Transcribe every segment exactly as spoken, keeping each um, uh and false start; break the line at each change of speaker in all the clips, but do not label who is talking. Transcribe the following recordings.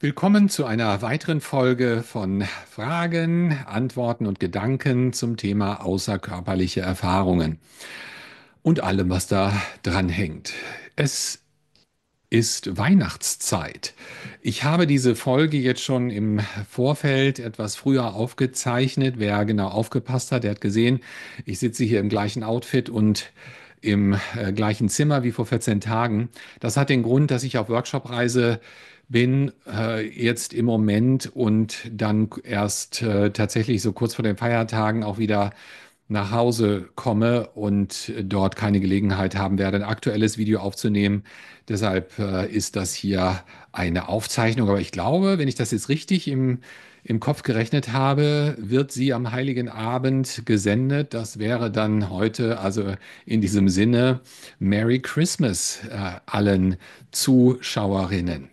Willkommen zu einer weiteren Folge von Fragen, Antworten und Gedanken zum Thema außerkörperliche Erfahrungen und allem, was da dran hängt. Es ist Weihnachtszeit. Ich habe diese Folge jetzt schon im Vorfeld etwas früher aufgezeichnet. Wer genau aufgepasst hat, der hat gesehen, ich sitze hier im gleichen Outfit und im äh, gleichen Zimmer wie vor vierzehn Tagen. Das hat den Grund, dass ich auf Workshop-Reise bin, äh, jetzt im Moment und dann erst äh, tatsächlich so kurz vor den Feiertagen auch wieder nach Hause komme und dort keine Gelegenheit haben werde, ein aktuelles Video aufzunehmen. Deshalb äh, ist das hier eine Aufzeichnung. Aber ich glaube, wenn ich das jetzt richtig im, im Kopf gerechnet habe, wird sie am Heiligen Abend gesendet. Das wäre dann heute, also in diesem Sinne, Merry Christmas äh, allen Zuschauerinnen.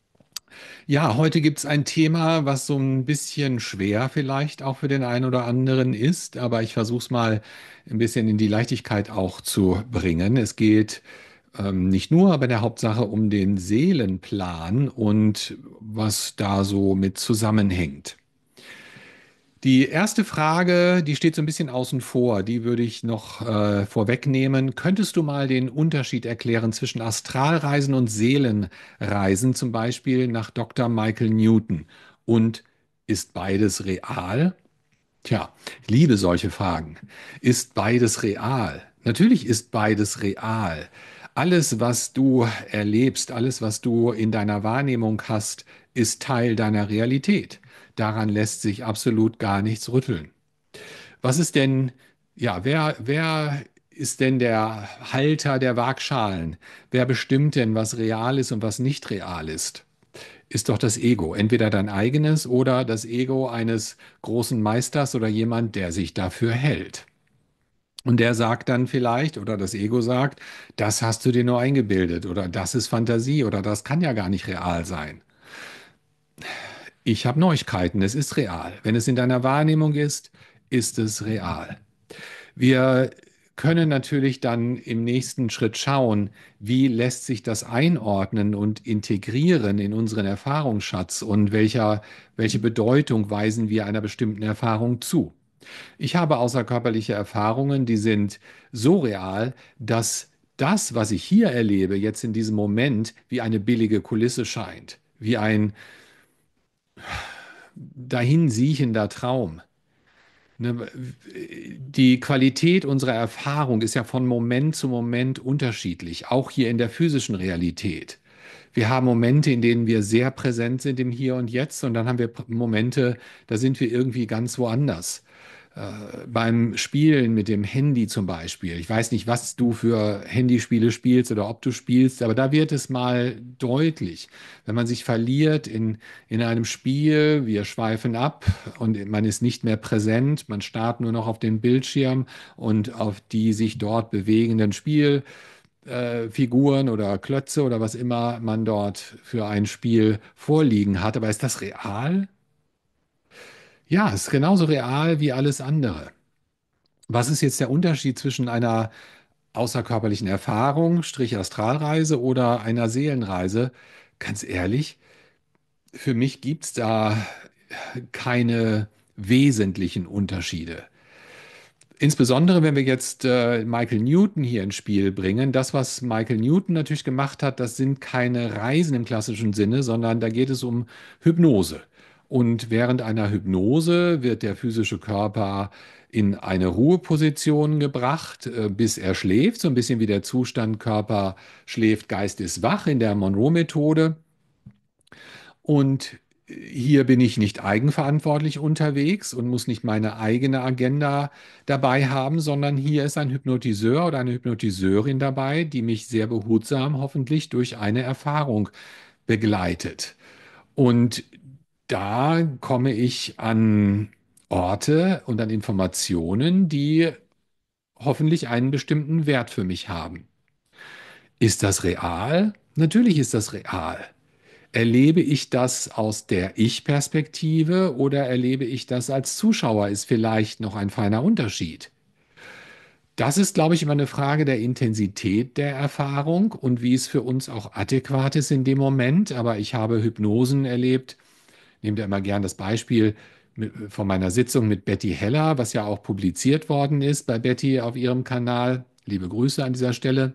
Ja, heute gibt es ein Thema, was so ein bisschen schwer vielleicht auch für den einen oder anderen ist, aber ich versuche es mal ein bisschen in die Leichtigkeit auch zu bringen. Es geht ähm, nicht nur, aber in der Hauptsache um den Seelenplan und was da so mit zusammenhängt. Die erste Frage, die steht so ein bisschen außen vor, die würde ich noch äh, vorwegnehmen. Könntest du mal den Unterschied erklären zwischen Astralreisen und Seelenreisen, zum Beispiel nach Doktor Michael Newton? Und ist beides real? Tja, ich liebe solche Fragen. Ist beides real? Natürlich ist beides real. Alles, was du erlebst, alles, was du in deiner Wahrnehmung hast, ist Teil deiner Realität. Daran lässt sich absolut gar nichts rütteln. Was ist denn, ja, wer, wer ist denn der Halter der Waagschalen? Wer bestimmt denn, was real ist und was nicht real ist? Ist doch das Ego. Entweder dein eigenes oder das Ego eines großen Meisters oder jemand, der sich dafür hält. Und der sagt dann vielleicht, oder das Ego sagt, das hast du dir nur eingebildet oder das ist Fantasie oder das kann ja gar nicht real sein. Ich habe Neuigkeiten, es ist real. Wenn es in deiner Wahrnehmung ist, ist es real. Wir können natürlich dann im nächsten Schritt schauen, wie lässt sich das einordnen und integrieren in unseren Erfahrungsschatz und welcher, welche Bedeutung weisen wir einer bestimmten Erfahrung zu. Ich habe außerkörperliche Erfahrungen, die sind so real, dass das, was ich hier erlebe, jetzt in diesem Moment, wie eine billige Kulisse scheint, wie ein dahinsiechender Traum. Ne, Die Qualität unserer Erfahrung ist ja von Moment zu Moment unterschiedlich, auch hier in der physischen Realität. Wir haben Momente, in denen wir sehr präsent sind im Hier und Jetzt, und dann haben wir Momente, da sind wir irgendwie ganz woanders. Äh, beim Spielen mit dem Handy zum Beispiel. Ich weiß nicht, was du für Handyspiele spielst oder ob du spielst, aber da wird es mal deutlich. Wenn man sich verliert in, in einem Spiel, wir schweifen ab und man ist nicht mehr präsent, man starrt nur noch auf den Bildschirm und auf die sich dort bewegenden Spielfiguren äh, Figuren oder Klötze oder was immer man dort für ein Spiel vorliegen hat. Aber ist das real? Ja, es ist genauso real wie alles andere. Was ist jetzt der Unterschied zwischen einer außerkörperlichen Erfahrung, Strich Astralreise oder einer Seelenreise? Ganz ehrlich, für mich gibt es da keine wesentlichen Unterschiede. Insbesondere, wenn wir jetzt äh, Michael Newton hier ins Spiel bringen. Das, was Michael Newton natürlich gemacht hat, das sind keine Reisen im klassischen Sinne, sondern da geht es um Hypnose. Und während einer Hypnose wird der physische Körper in eine Ruheposition gebracht, äh, bis er schläft. So ein bisschen wie der Zustand Körper schläft, Geist ist wach in der Monroe-Methode. Und hier bin ich nicht eigenverantwortlich unterwegs und muss nicht meine eigene Agenda dabei haben, sondern hier ist ein Hypnotiseur oder eine Hypnotiseurin dabei, die mich sehr behutsam hoffentlich durch eine Erfahrung begleitet. Und da komme ich an Orte und an Informationen, die hoffentlich einen bestimmten Wert für mich haben. Ist das real? Natürlich ist das real. Erlebe ich das aus der Ich-Perspektive oder erlebe ich das als Zuschauer, ist vielleicht noch ein feiner Unterschied. Das ist, glaube ich, immer eine Frage der Intensität der Erfahrung und wie es für uns auch adäquat ist in dem Moment. Aber ich habe Hypnosen erlebt. Nehmt ja immer gern das Beispiel mit, von meiner Sitzung mit Betty Heller, was ja auch publiziert worden ist bei Betty auf ihrem Kanal. Liebe Grüße an dieser Stelle.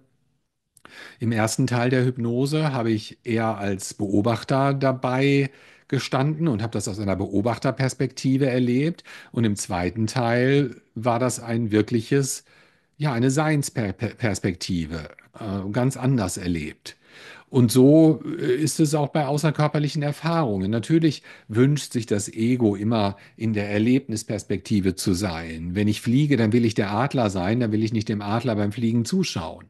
Im ersten Teil der Hypnose habe ich eher als Beobachter dabei gestanden und habe das aus einer Beobachterperspektive erlebt. Und im zweiten Teil war das ein wirkliches, ja, eine Seinsperspektive, äh, ganz anders erlebt. Und so äh, ist es auch bei außerkörperlichen Erfahrungen. Natürlich wünscht sich das Ego immer in der Erlebnisperspektive zu sein. Wenn ich fliege, dann will ich der Adler sein, dann will ich nicht dem Adler beim Fliegen zuschauen.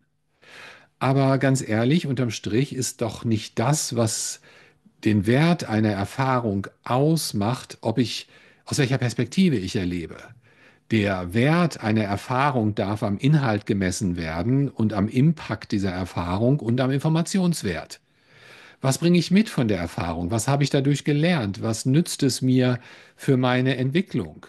Aber ganz ehrlich, unterm Strich ist doch nicht das, was den Wert einer Erfahrung ausmacht, ob ich, aus welcher Perspektive ich erlebe. Der Wert einer Erfahrung darf am Inhalt gemessen werden und am Impact dieser Erfahrung und am Informationswert. Was bringe ich mit von der Erfahrung? Was habe ich dadurch gelernt? Was nützt es mir für meine Entwicklung?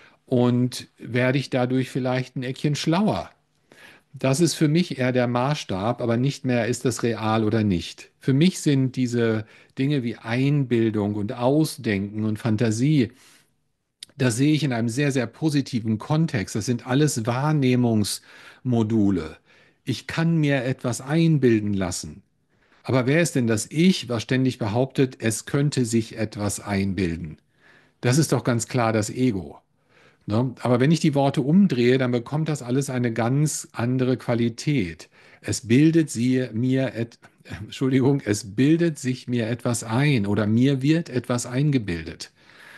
Und werde ich dadurch vielleicht ein Eckchen schlauer? Das ist für mich eher der Maßstab, aber nicht mehr, ist das real oder nicht. Für mich sind diese Dinge wie Einbildung und Ausdenken und Fantasie, das sehe ich in einem sehr, sehr positiven Kontext. Das sind alles Wahrnehmungsmodule. Ich kann mir etwas einbilden lassen. Aber wer ist denn das Ich, was ständig behauptet, es könnte sich etwas einbilden? Das ist doch ganz klar das Ego. Ne? Aber wenn ich die Worte umdrehe, dann bekommt das alles eine ganz andere Qualität. Es bildet sie mir, et, Entschuldigung, es bildet sich mir etwas ein oder mir wird etwas eingebildet.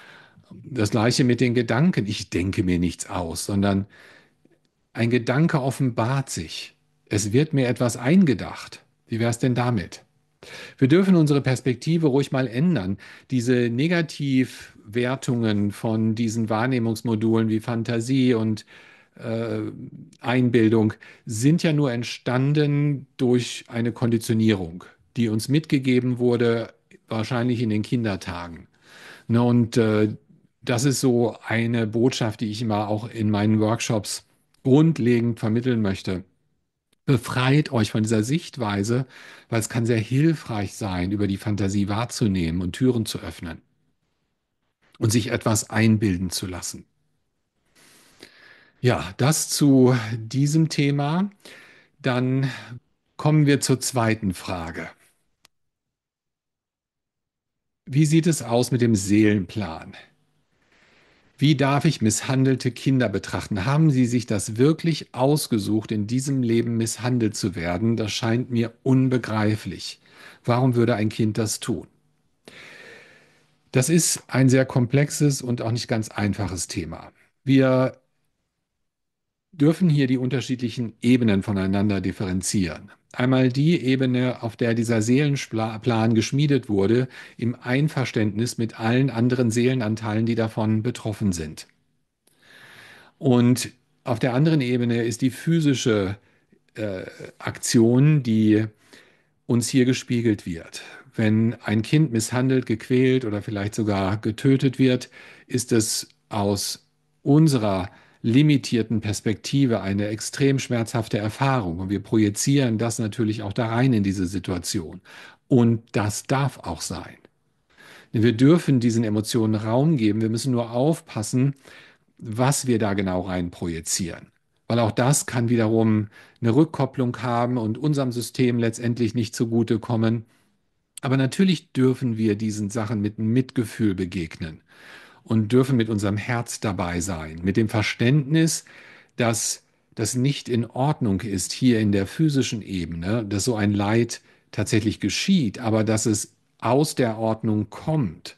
Das gleiche mit den Gedanken. Ich denke mir nichts aus, sondern ein Gedanke offenbart sich. Es wird mir etwas eingedacht. Wie wäre es denn damit? Wir dürfen unsere Perspektive ruhig mal ändern. Diese Negativwertungen von diesen Wahrnehmungsmodulen wie Fantasie und äh, Einbildung sind ja nur entstanden durch eine Konditionierung, die uns mitgegeben wurde, wahrscheinlich in den Kindertagen. Ne, und äh, das ist so eine Botschaft, die ich immer auch in meinen Workshops grundlegend vermitteln möchte. Befreit euch von dieser Sichtweise, weil es kann sehr hilfreich sein, über die Fantasie wahrzunehmen und Türen zu öffnen und sich etwas einbilden zu lassen. Ja, das zu diesem Thema. Dann kommen wir zur zweiten Frage. Wie sieht es aus mit dem Seelenplan? Wie darf ich misshandelte Kinder betrachten? Haben Sie sich das wirklich ausgesucht, in diesem Leben misshandelt zu werden? Das scheint mir unbegreiflich. Warum würde ein Kind das tun? Das ist ein sehr komplexes und auch nicht ganz einfaches Thema. Wir dürfen hier die unterschiedlichen Ebenen voneinander differenzieren. Einmal die Ebene, auf der dieser Seelenplan geschmiedet wurde, im Einverständnis mit allen anderen Seelenanteilen, die davon betroffen sind. Und auf der anderen Ebene ist die physische äh, Aktion, die uns hier gespiegelt wird. Wenn ein Kind misshandelt, gequält oder vielleicht sogar getötet wird, ist es aus unserer limitierten Perspektive eine extrem schmerzhafte Erfahrung. Und wir projizieren das natürlich auch da rein in diese Situation. Und das darf auch sein. Wir dürfen diesen Emotionen Raum geben. Wir müssen nur aufpassen, was wir da genau rein projizieren. Weil auch das kann wiederum eine Rückkopplung haben und unserem System letztendlich nicht zugutekommen. Aber natürlich dürfen wir diesen Sachen mit Mitgefühl begegnen und dürfen mit unserem Herz dabei sein, mit dem Verständnis, dass das nicht in Ordnung ist hier in der physischen Ebene, dass so ein Leid tatsächlich geschieht, aber dass es aus der Ordnung kommt.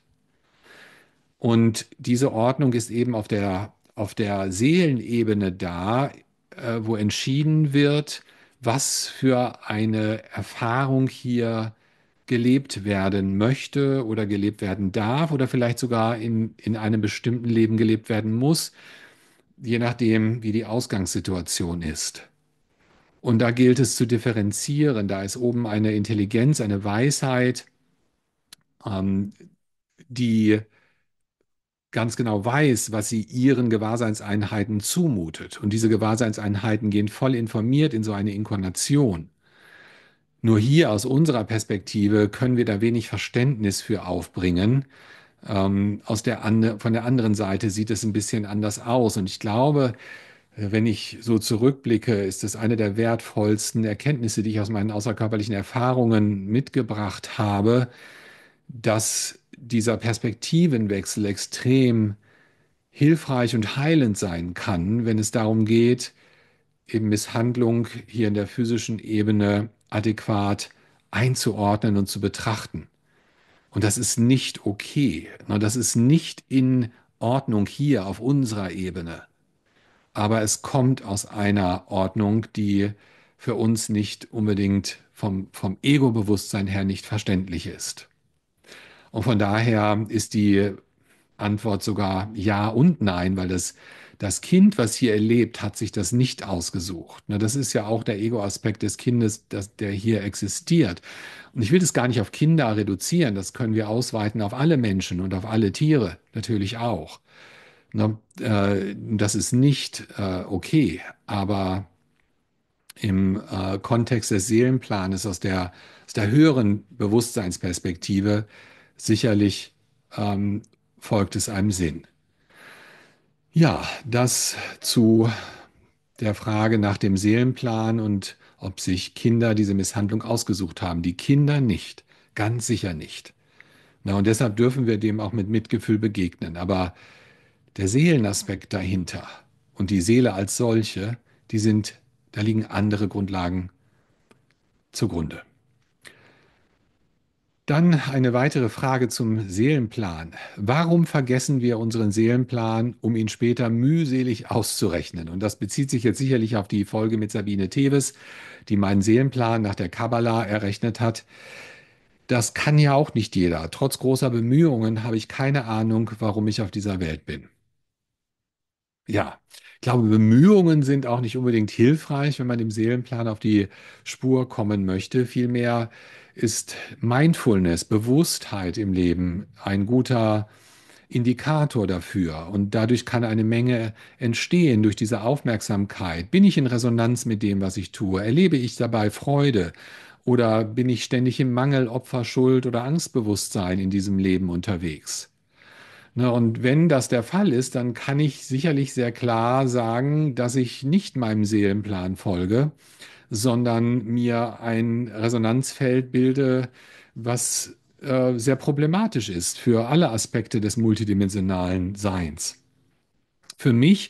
Und diese Ordnung ist eben auf der, auf der Seelenebene da, äh, wo entschieden wird, was für eine Erfahrung hier gelebt werden möchte oder gelebt werden darf oder vielleicht sogar in, in einem bestimmten Leben gelebt werden muss, je nachdem, wie die Ausgangssituation ist. Und da gilt es zu differenzieren. Da ist oben eine Intelligenz, eine Weisheit, ähm, die ganz genau weiß, was sie ihren Gewahrseinseinheiten zumutet. Und diese Gewahrseinseinheiten gehen voll informiert in so eine Inkarnation. Nur hier aus unserer Perspektive können wir da wenig Verständnis für aufbringen. Ähm, aus der ande von der anderen Seite sieht es ein bisschen anders aus. Und ich glaube, wenn ich so zurückblicke, ist es eine der wertvollsten Erkenntnisse, die ich aus meinen außerkörperlichen Erfahrungen mitgebracht habe, dass dieser Perspektivenwechsel extrem hilfreich und heilend sein kann, wenn es darum geht, eben Misshandlung hier in der physischen Ebene adäquat einzuordnen und zu betrachten. Und das ist nicht okay. Na, das ist nicht in Ordnung hier auf unserer Ebene. Aber es kommt aus einer Ordnung, die für uns nicht unbedingt vom, vom Ego-Bewusstsein her nicht verständlich ist. Und von daher ist die Antwort sogar ja und nein, weil das, das Kind, was hier erlebt, hat sich das nicht ausgesucht. Na, das ist ja auch der Ego-Aspekt des Kindes, das, der hier existiert. Und ich will das gar nicht auf Kinder reduzieren, das können wir ausweiten auf alle Menschen und auf alle Tiere natürlich auch. Na, äh, das ist nicht äh, okay, aber im äh, Kontext des Seelenplanes aus der, aus der höheren Bewusstseinsperspektive sicherlich ähm, folgt es einem Sinn. Ja, das zu der Frage nach dem Seelenplan und ob sich Kinder diese Misshandlung ausgesucht haben. Die Kinder nicht, ganz sicher nicht. Na, und deshalb dürfen wir dem auch mit Mitgefühl begegnen. Aber der Seelenaspekt dahinter und die Seele als solche, die sind, da liegen andere Grundlagen zugrunde. Dann eine weitere Frage zum Seelenplan. Warum vergessen wir unseren Seelenplan, um ihn später mühselig auszurechnen? Und das bezieht sich jetzt sicherlich auf die Folge mit Sabine Teves, die meinen Seelenplan nach der Kabbala errechnet hat. Das kann ja auch nicht jeder. Trotz großer Bemühungen habe ich keine Ahnung, warum ich auf dieser Welt bin. Ja, ich glaube, Bemühungen sind auch nicht unbedingt hilfreich, wenn man dem Seelenplan auf die Spur kommen möchte. Vielmehr ist Mindfulness, Bewusstheit im Leben ein guter Indikator dafür. Und dadurch kann eine Menge entstehen durch diese Aufmerksamkeit. Bin ich in Resonanz mit dem, was ich tue? Erlebe ich dabei Freude? Oder bin ich ständig im Mangel, Opfer, Schuld oder Angstbewusstsein in diesem Leben unterwegs? Ne, und wenn das der Fall ist, dann kann ich sicherlich sehr klar sagen, dass ich nicht meinem Seelenplan folge, sondern mir ein Resonanzfeld bilde, was äh, sehr problematisch ist für alle Aspekte des multidimensionalen Seins. Für mich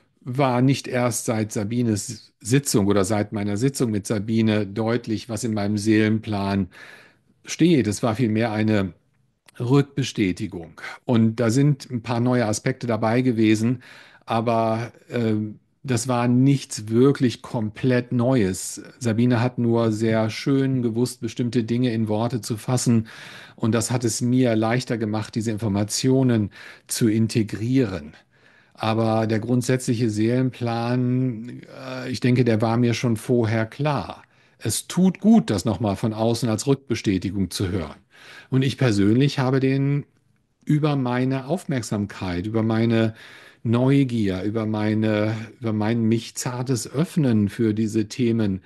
war nicht erst seit Sabines Sitzung oder seit meiner Sitzung mit Sabine deutlich, was in meinem Seelenplan steht. Es war vielmehr eine Rückbestätigung. Und da sind ein paar neue Aspekte dabei gewesen, aber ähm, das war nichts wirklich komplett Neues. Sabine hat nur sehr schön gewusst, bestimmte Dinge in Worte zu fassen. Und das hat es mir leichter gemacht, diese Informationen zu integrieren. Aber der grundsätzliche Seelenplan, äh, ich denke, der war mir schon vorher klar. Es tut gut, das nochmal von außen als Rückbestätigung zu hören. Und ich persönlich habe den über meine Aufmerksamkeit, über meine Neugier, über meine, über mein mich zartes Öffnen für diese Themen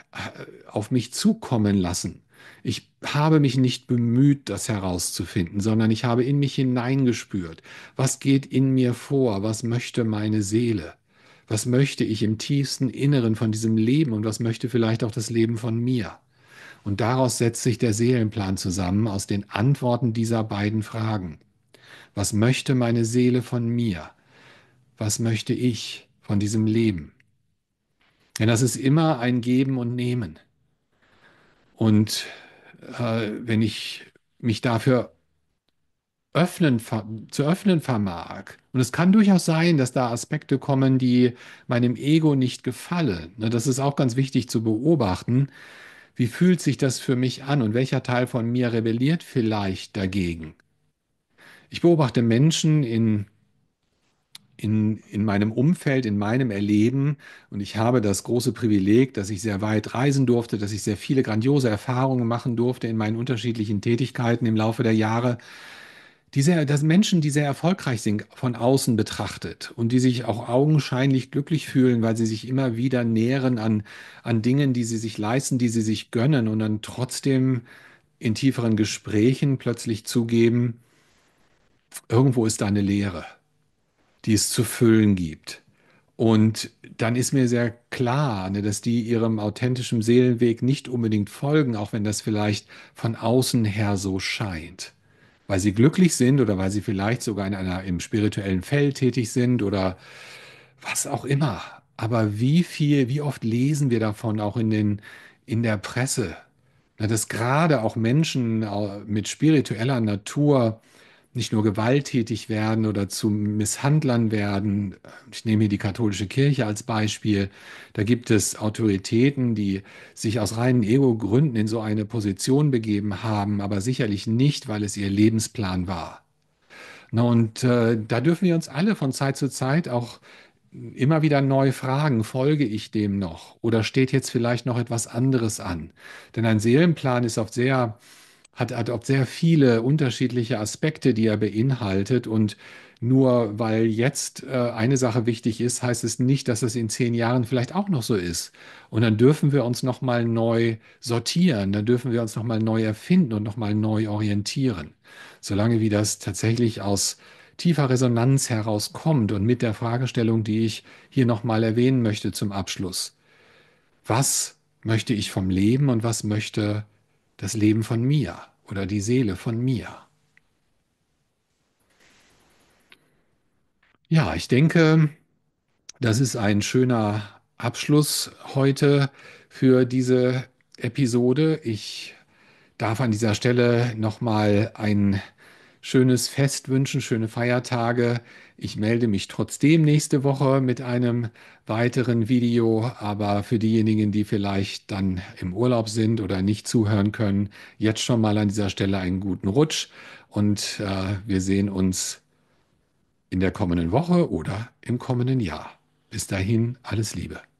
äh, auf mich zukommen lassen. Ich habe mich nicht bemüht, das herauszufinden, sondern ich habe in mich hineingespürt. Was geht in mir vor? Was möchte meine Seele? Was möchte ich im tiefsten Inneren von diesem Leben und was möchte vielleicht auch das Leben von mir? Und daraus setzt sich der Seelenplan zusammen aus den Antworten dieser beiden Fragen. Was möchte meine Seele von mir? Was möchte ich von diesem Leben? Denn das ist immer ein Geben und Nehmen. Und äh, wenn ich mich dafür öffnen, ver- zu öffnen vermag, und es kann durchaus sein, dass da Aspekte kommen, die meinem Ego nicht gefallen. Ne, das ist auch ganz wichtig zu beobachten. Wie fühlt sich das für mich an und welcher Teil von mir rebelliert vielleicht dagegen? Ich beobachte Menschen in in, in meinem Umfeld, in meinem Erleben. Und ich habe das große Privileg, dass ich sehr weit reisen durfte, dass ich sehr viele grandiose Erfahrungen machen durfte in meinen unterschiedlichen Tätigkeiten im Laufe der Jahre, Die sehr, das Menschen, die sehr erfolgreich sind, von außen betrachtet und die sich auch augenscheinlich glücklich fühlen, weil sie sich immer wieder nähren an, an Dingen, die sie sich leisten, die sie sich gönnen und dann trotzdem in tieferen Gesprächen plötzlich zugeben, irgendwo ist da eine Leere, die es zu füllen gibt. Und dann ist mir sehr klar, ne, dass die ihrem authentischen Seelenweg nicht unbedingt folgen, auch wenn das vielleicht von außen her so scheint. Weil sie glücklich sind oder weil sie vielleicht sogar in einer, im spirituellen Feld tätig sind oder was auch immer. Aber wie viel, wie oft lesen wir davon auch in den, in der Presse, na, dass gerade auch Menschen äh, mit spiritueller Natur nicht nur gewalttätig werden oder zu Misshandlern werden. Ich nehme hier die katholische Kirche als Beispiel. Da gibt es Autoritäten, die sich aus reinen Ego-Gründen in so eine Position begeben haben, aber sicherlich nicht, weil es ihr Lebensplan war. Na, und äh, da dürfen wir uns alle von Zeit zu Zeit auch immer wieder neu fragen, folge ich dem noch? Oder steht jetzt vielleicht noch etwas anderes an? Denn ein Seelenplan ist oft sehr hat, hat oft sehr viele unterschiedliche Aspekte, die er beinhaltet. Und nur weil jetzt äh, eine Sache wichtig ist, heißt es nicht, dass es in zehn Jahren vielleicht auch noch so ist. Und dann dürfen wir uns nochmal neu sortieren, dann dürfen wir uns nochmal neu erfinden und nochmal neu orientieren. Solange wie das tatsächlich aus tiefer Resonanz herauskommt und mit der Fragestellung, die ich hier nochmal erwähnen möchte zum Abschluss. Was möchte ich vom Leben und was möchte das Leben von mir oder die Seele von mir? Ja, ich denke, das ist ein schöner Abschluss heute für diese Episode. Ich darf an dieser Stelle nochmal ein schönes Fest wünschen, schöne Feiertage. Ich melde mich trotzdem nächste Woche mit einem weiteren Video, aber für diejenigen, die vielleicht dann im Urlaub sind oder nicht zuhören können, jetzt schon mal an dieser Stelle einen guten Rutsch und äh, wir sehen uns in der kommenden Woche oder im kommenden Jahr. Bis dahin, alles Liebe.